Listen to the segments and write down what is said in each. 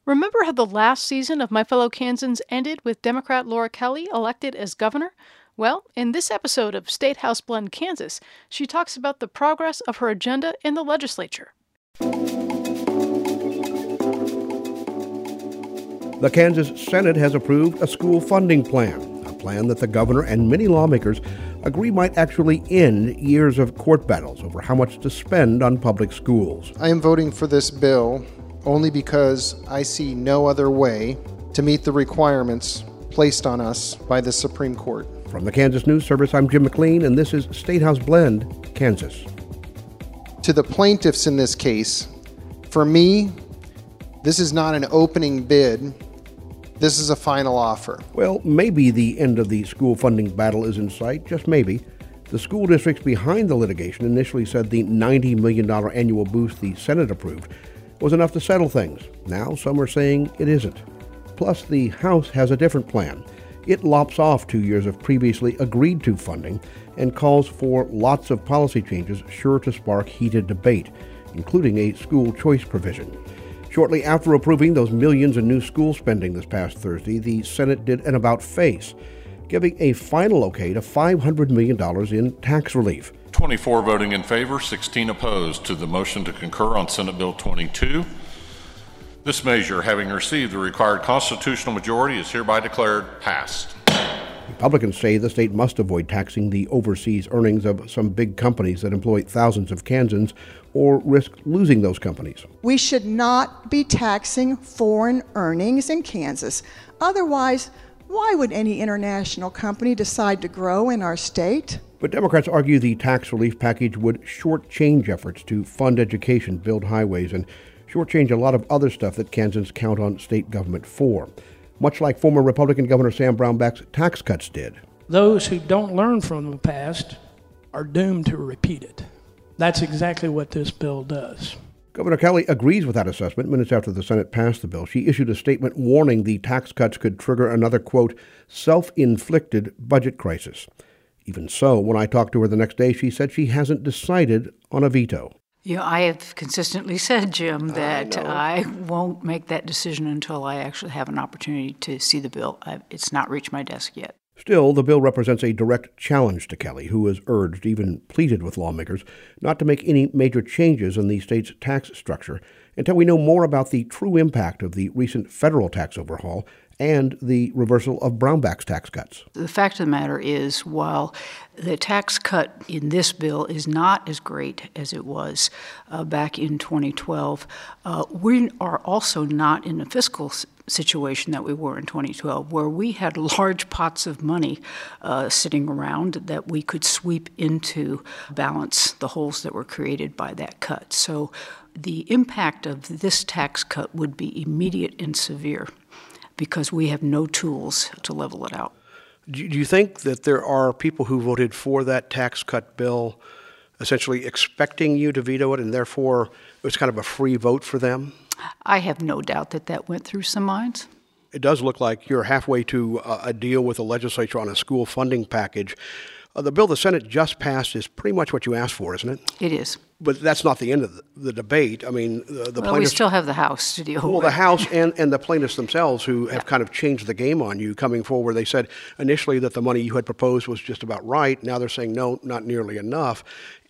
Remember how the last season of My Fellow Kansans ended with Democrat Laura Kelly elected as governor? Well, in this episode of State House Blend Kansas, she talks about the progress of her agenda in the legislature. The Kansas Senate has approved a school funding plan, a plan that the governor and many lawmakers agree might actually end years of court battles over how much to spend on public schools. I am voting for this bill only because I see no other way to meet the requirements placed on us by the Supreme Court. From the Kansas News Service, I'm Jim McLean, and this is State House Blend, Kansas. To the plaintiffs in this case, for me, this is not an opening bid. This is a final offer. Well, maybe the end of the school funding battle is in sight, just maybe. The school districts behind the litigation initially said the $90 million annual boost the Senate approved was enough to settle things. Now some are saying it isn't. Plus, the House has a different plan. It lops off 2 years of previously agreed to funding and calls for lots of policy changes sure to spark heated debate, including a school choice provision. Shortly after approving those millions in new school spending this past Thursday, the Senate did an about-face, giving a final okay to $500 million in tax relief. 24 voting in favor, 16 opposed to the motion to concur on Senate Bill 22. This measure, having received the required constitutional majority, is hereby declared passed. Republicans say the state must avoid taxing the overseas earnings of some big companies that employ thousands of Kansans or risk losing those companies. We should not be taxing foreign earnings in Kansas. Otherwise, why would any international company decide to grow in our state? But Democrats argue the tax relief package would shortchange efforts to fund education, build highways, and shortchange a lot of other stuff that Kansans count on state government for, much like former Republican Governor Sam Brownback's tax cuts did. Those who don't learn from the past are doomed to repeat it. That's exactly what this bill does. Governor Kelly agrees with that assessment. Minutes after the Senate passed the bill, she issued a statement warning the tax cuts could trigger another, quote, self-inflicted budget crisis. Even so, when I talked to her the next day, she said she hasn't decided on a veto. I have consistently said, Jim, that I won't make that decision until I actually have an opportunity to see the bill. It's not reached my desk yet. Still, the bill represents a direct challenge to Kelly, who has urged, even pleaded with lawmakers, not to make any major changes in the state's tax structure until we know more about the true impact of the recent federal tax overhaul and the reversal of Brownback's tax cuts. The fact of the matter is, while the tax cut in this bill is not as great as it was back in 2012, we are also not in a fiscal situation that we were in 2012, where we had large pots of money sitting around that we could sweep into balance the holes that were created by that cut. So the impact of this tax cut would be immediate and severe, because we have no tools to level it out. Do you think that there are people who voted for that tax cut bill essentially expecting you to veto it, and therefore it was kind of a free vote for them? I have no doubt that that went through some minds. It does look like you're halfway to a deal with the legislature on a school funding package. The bill the Senate just passed is pretty much what you asked for, isn't it? It is. But that's not the end of the debate. I mean, the plaintiffs... we still have the House to deal with. Well, the House and the plaintiffs themselves, who have kind of changed the game on you coming forward. They said initially that the money you had proposed was just about right. Now they're saying, no, not nearly enough.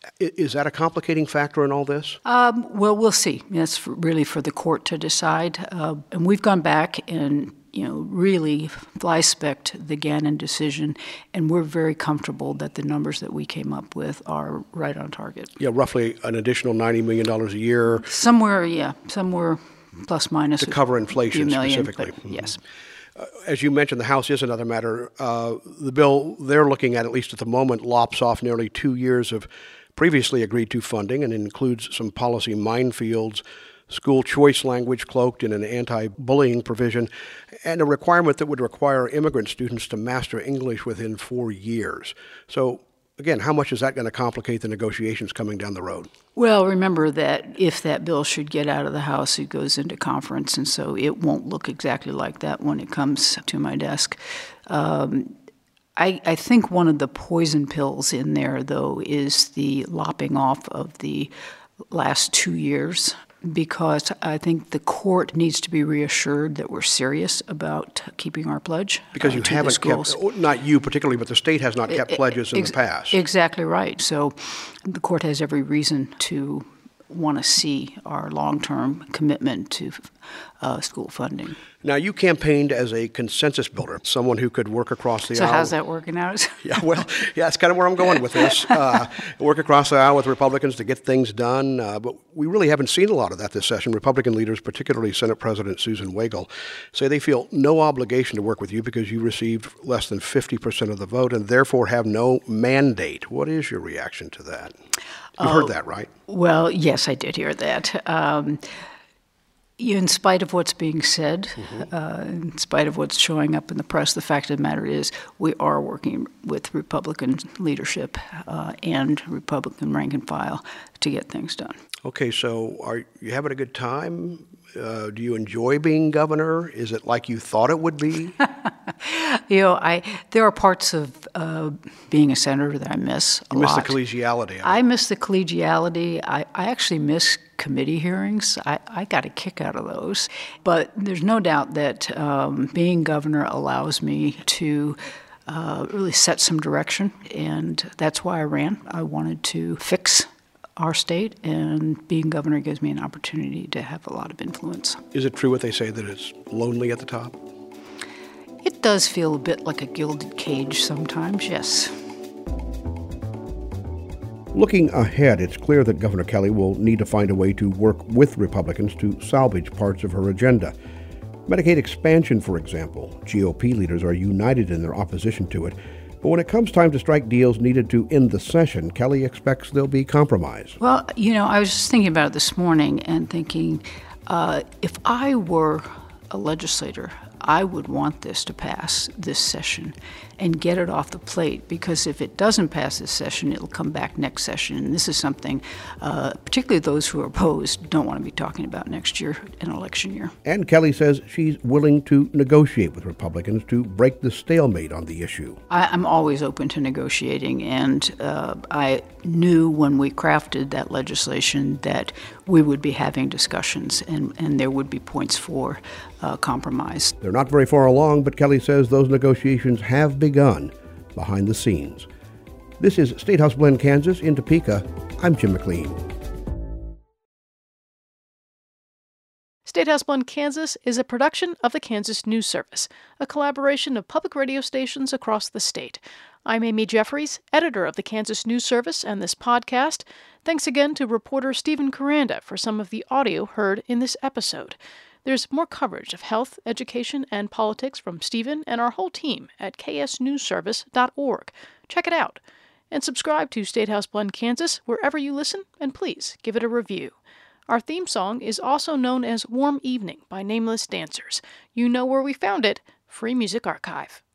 Is that a complicating factor in all this? Well, we'll see. That's really for the court to decide. And we've gone back and really fly-specced the Gannon decision, and we're very comfortable that the numbers that we came up with are right on target. Yeah, roughly an additional $90 million a year. Somewhere plus minus. To cover inflation specifically. But yes. As you mentioned, the House is another matter. The bill they're looking at least at the moment, lops off nearly 2 years of previously agreed to funding and includes some policy minefields, school choice language cloaked in an anti-bullying provision, and a requirement that would require immigrant students to master English within 4 years. So, again, how much is that going to complicate the negotiations coming down the road? Well, remember that if that bill should get out of the House, it goes into conference, and so it won't look exactly like that when it comes to my desk. I think one of the poison pills in there, though, is the lopping off of the last 2 years because I think the court needs to be reassured that we're serious about keeping our pledge. Because you haven't kept, not you particularly, but the state has not kept pledges in the past. Exactly right. So the court has every reason to want to see our long-term commitment to school funding. Now, you campaigned as a consensus builder, someone who could work across the aisle. So how's that working out? Yeah, that's kind of where I'm going with this. Work across the aisle with Republicans to get things done, but we really haven't seen a lot of that this session. Republican leaders, particularly Senate President Susan Wagle, say they feel no obligation to work with you because you received less than 50% of the vote and therefore have no mandate. What is your reaction to that? You heard that, right? Well, yes, I did hear that. In spite of what's being said, in spite of what's showing up in the press, the fact of the matter is we are working with Republican leadership and Republican rank and file to get things done. Okay, so are you having a good time? Do you enjoy being governor? Is it like you thought it would be? There are parts of being a senator that I miss a lot. You miss the collegiality. I miss the collegiality. I actually miss committee hearings. I got a kick out of those. But there's no doubt that being governor allows me to really set some direction, and that's why I ran. I wanted to fix our state, and being governor gives me an opportunity to have a lot of influence. Is it true what they say that it's lonely at the top? It does feel a bit like a gilded cage sometimes, yes. Looking ahead, it's clear that Governor Kelly will need to find a way to work with Republicans to salvage parts of her agenda. Medicaid expansion, for example. GOP leaders are united in their opposition to it. But when it comes time to strike deals needed to end the session, Kelly expects there'll be compromise. Well, I was just thinking about it this morning and thinking, if I were a legislator, I would want this to pass this session and get it off the plate, because if it doesn't pass this session, it'll come back next session. And this is something, particularly those who are opposed, don't want to be talking about next year, an election year. And Kelly says she's willing to negotiate with Republicans to break the stalemate on the issue. I'm always open to negotiating, and I knew when we crafted that legislation that we would be having discussions and there would be points for compromise. They're not very far along, but Kelly says those negotiations have begun behind the scenes. This is State House Blend, Kansas. In Topeka, I'm Jim McLean. State House Blend, Kansas is a production of the Kansas News Service, a collaboration of public radio stations across the state. I'm Amy Jeffries, editor of the Kansas News Service and this podcast. Thanks again to reporter Stephen Caranda for some of the audio heard in this episode. There's more coverage of health, education, and politics from Stephen and our whole team at ksnewsservice.org. Check it out. And subscribe to State House Blend, Kansas wherever you listen, and please give it a review. Our theme song is also known as Warm Evening by Nameless Dancers. You know where we found it, Free Music Archive.